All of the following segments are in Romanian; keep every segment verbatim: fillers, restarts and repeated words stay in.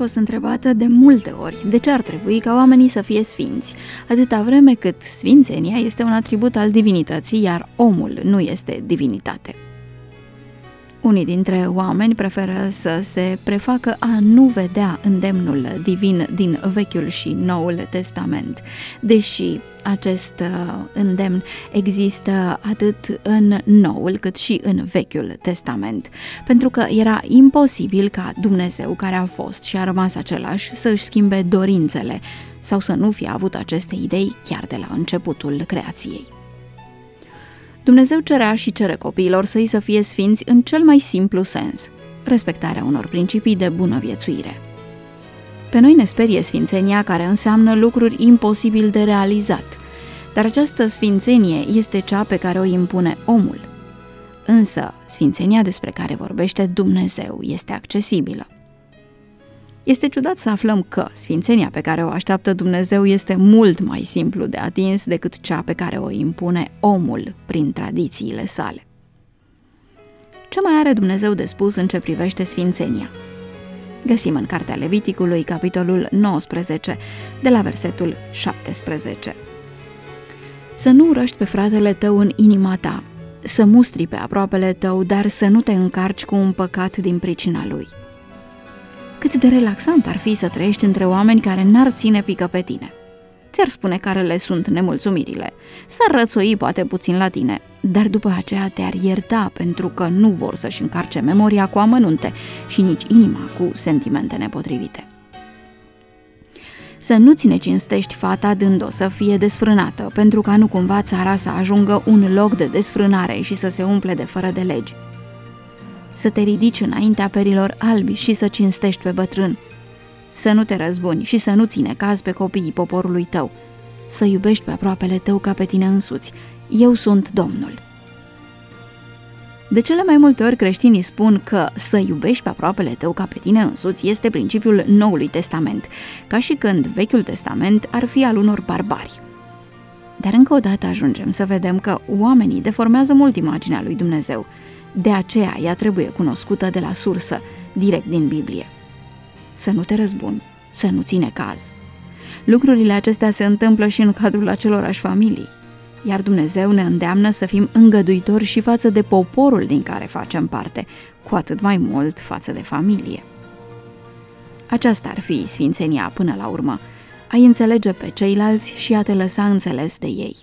fost întrebată de multe ori de ce ar trebui ca oamenii să fie sfinți, atâta vreme cât sfințenia este un atribut al divinității, iar omul nu este divinitate. Unii dintre oameni preferă să se prefacă a nu vedea îndemnul divin din Vechiul și Noul Testament, deși acest îndemn există atât în Noul cât și în Vechiul Testament, pentru că era imposibil ca Dumnezeu, care a fost și a rămas același, să își schimbe dorințele sau să nu fie avut aceste idei chiar de la începutul creației. Dumnezeu cerea și cere copiilor săi să fie sfinți în cel mai simplu sens, respectarea unor principii de bună viețuire. Pe noi ne sperie sfințenia, care înseamnă lucruri imposibil de realizat, dar această sfințenie este cea pe care o impune omul. Însă, sfințenia despre care vorbește Dumnezeu este accesibilă. Este ciudat să aflăm că sfințenia pe care o așteaptă Dumnezeu este mult mai simplu de atins decât cea pe care o impune omul prin tradițiile sale. Ce mai are Dumnezeu de spus în ce privește sfințenia? Găsim în Cartea Leviticului, capitolul nouăsprezece, de la versetul șaptesprezece. Să nu urăști pe fratele tău în inima ta, să mustri pe aproapele tău, dar să nu te încarci cu un păcat din pricina lui. Cât de relaxant ar fi să trăiești între oameni care n-ar ține pică pe tine. Ți-ar spune care le sunt nemulțumirile, s-ar rățoi poate puțin la tine, dar după aceea te-ar ierta pentru că nu vor să-și încarce memoria cu amănunte și nici inima cu sentimente nepotrivite. Să nu ți ne cinstești fata dând-o să fie desfrânată, pentru ca nu cumva țara să ajungă un loc de desfrânare și să se umple de fără de legi. Să te ridici înaintea perilor albi și să cinstești pe bătrân. Să nu te răzbuni și să nu ține caz pe copiii poporului tău. Să iubești pe aproapele tău ca pe tine însuți. Eu sunt Domnul. De cele mai multe ori creștinii spun că să iubești pe aproapele tău ca pe tine însuți este principiul Noului Testament, ca și când Vechiul Testament ar fi al unor barbari. Dar încă o dată ajungem să vedem că oamenii deformează mult imaginea lui Dumnezeu. De aceea ea trebuie cunoscută de la sursă, direct din Biblie. Să nu te răzbuni, să nu ține caz. Lucrurile acestea se întâmplă și în cadrul acelorași familii, iar Dumnezeu ne îndeamnă să fim îngăduitori și față de poporul din care facem parte, cu atât mai mult față de familie. Aceasta ar fi sfințenia până la urmă, a-i înțelege pe ceilalți și a te lăsa înțeles de ei.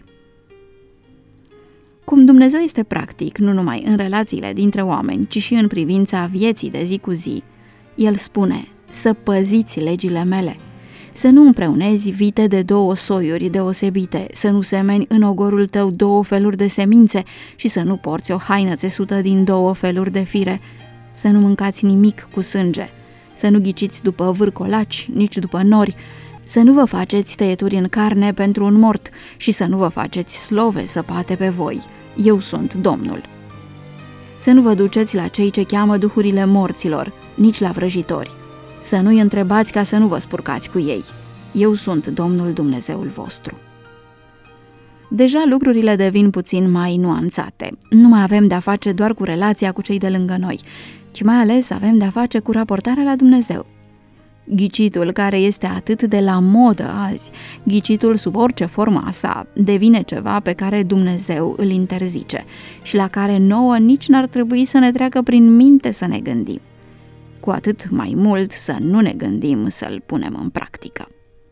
Cum Dumnezeu este practic nu numai în relațiile dintre oameni, ci și în privința vieții de zi cu zi, El spune să păziți legile mele, să nu împreunezi vite de două soiuri deosebite, să nu semeni în ogorul tău două feluri de semințe și să nu porți o haină țesută din două feluri de fire, să nu mâncați nimic cu sânge, să nu ghiciți după vârcolaci, nici după nori, să nu vă faceți tăieturi în carne pentru un mort și să nu vă faceți slove săpate pe voi. Eu sunt Domnul. Să nu vă duceți la cei ce cheamă duhurile morților, nici la vrăjitori. Să nu-i întrebați ca să nu vă spurcați cu ei. Eu sunt Domnul Dumnezeul vostru. Deja lucrurile devin puțin mai nuanțate. Nu mai avem de-a face doar cu relația cu cei de lângă noi, ci mai ales avem de-a face cu raportarea la Dumnezeu. Ghicitul, care este atât de la modă azi, ghicitul sub orice formă a sa, devine ceva pe care Dumnezeu îl interzice și la care nouă nici n-ar trebui să ne treacă prin minte să ne gândim. Cu atât mai mult să nu ne gândim să-l punem în practică.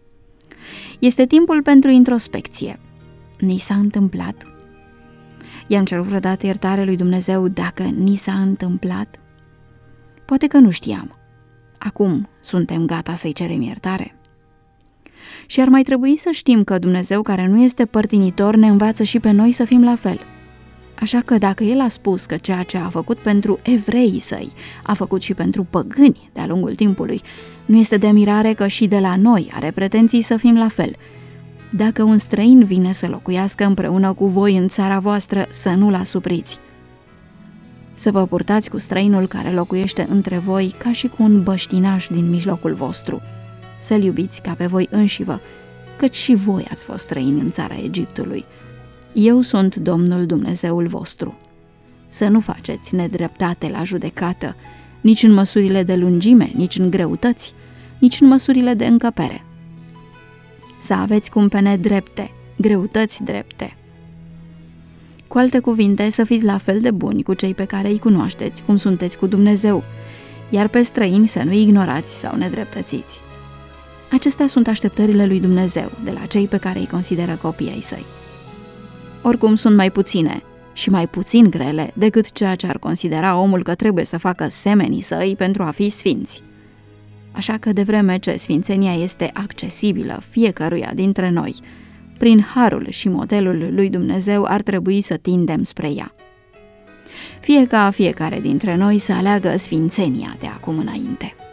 Este timpul pentru introspecție. Ni s-a întâmplat? I-am cerut vreodată iertare lui Dumnezeu dacă ni s-a întâmplat? Poate că nu știam. Acum suntem gata să-i cerem iertare? Și ar mai trebui să știm că Dumnezeu, care nu este părtinitor, ne învață și pe noi să fim la fel. Așa că dacă El a spus că ceea ce a făcut pentru evreii săi a făcut și pentru păgâni de-a lungul timpului, nu este de mirare că și de la noi are pretenții să fim la fel. Dacă un străin vine să locuiască împreună cu voi în țara voastră, să nu-l asupriți. Să vă purtați cu străinul care locuiește între voi ca și cu un băștinaș din mijlocul vostru. Să-l iubiți ca pe voi înșivă, căci și voi ați fost străini în țara Egiptului. Eu sunt Domnul Dumnezeul vostru. Să nu faceți nedreptate la judecată, nici în măsurile de lungime, nici în greutăți, nici în măsurile de încăpere. Să aveți cumpene drepte, greutăți drepte. Cu alte cuvinte, să fiți la fel de buni cu cei pe care îi cunoașteți, cum sunteți cu Dumnezeu, iar pe străini să nu ignorați sau nedreptățiți. Acestea sunt așteptările lui Dumnezeu de la cei pe care îi consideră copii ai săi. Oricum sunt mai puține și mai puțin grele decât ceea ce ar considera omul că trebuie să facă semenii săi pentru a fi sfinți. Așa că de vreme ce sfințenia este accesibilă fiecăruia dintre noi, prin harul și modelul lui Dumnezeu ar trebui să tindem spre ea. Fie ca fiecare dintre noi să aleagă sfințenia de acum înainte.